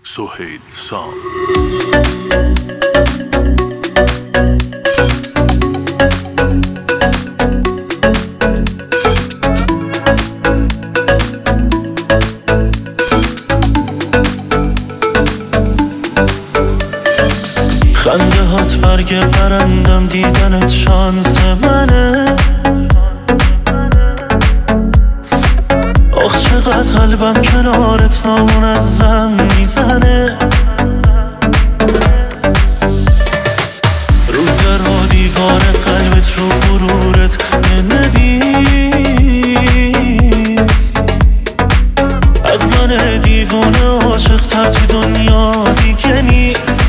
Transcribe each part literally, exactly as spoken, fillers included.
سهیل سام. خنده هات برگ برندم، دیدنت شانس منه. آخ چقدر قلبم کنارت نامنظم میزنه. رو در و دیوار قلبت رو غرورت بنویس. از من دیوانه عاشق تر تو دنیا دیگه نیست.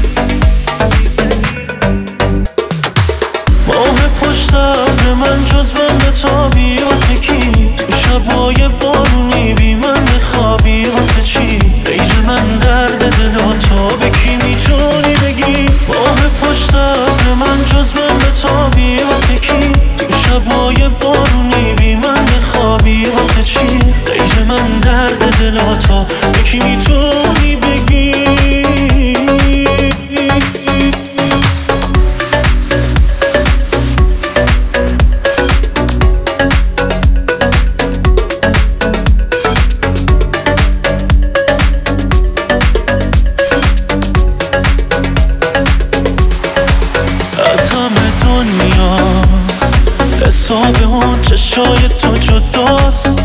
ماه پشت ابر من جز من بتابی واسه کی؟ تو شبای بارونی بی من بخوابی واسه چی؟ غیر من درد دلاتو به کی میتونی بگی؟ ماه پشت ابر من جز من بتابی واسه کی؟ تو شبای بارونی بی من بخوابی واسه چی؟ غیر من درد دلاتو به کی میتونی بگی؟ حساب اون چشای تو جداست.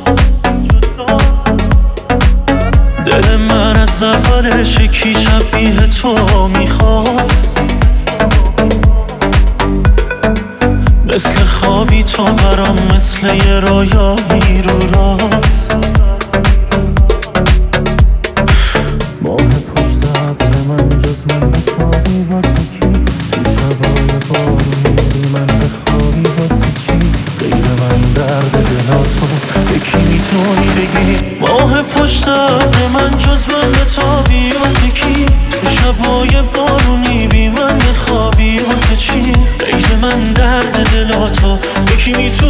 دل من از اولش یکی شبیه تو میخواست. مثل خوابی تو برام، مثل یه رویایی رو راست. ماه پشت ابر من جز من بخوابی واسه کی؟ تو شبای بارونی من بخوابی واسه چی؟ غیر من درد دلاتو به کی میتونی بگی؟ ماه پشت ابر من جز من بتابی واسه کی؟ تو شبای بارونی بی من بخوابی واسه چی؟ غیر من درد دلاتو به کی میتونی